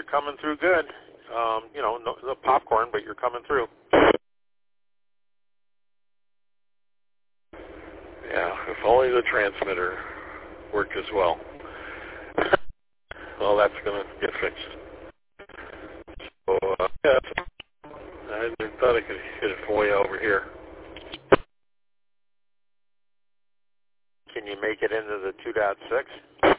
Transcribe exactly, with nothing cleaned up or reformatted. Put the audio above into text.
coming through good. Um, you know, no, no popcorn, but you're coming through. Yeah, if only the transmitter worked as well. Well, that's going to get fixed. So, uh, yeah, I thought I could hit it from way over here. Can you make it into the two point six?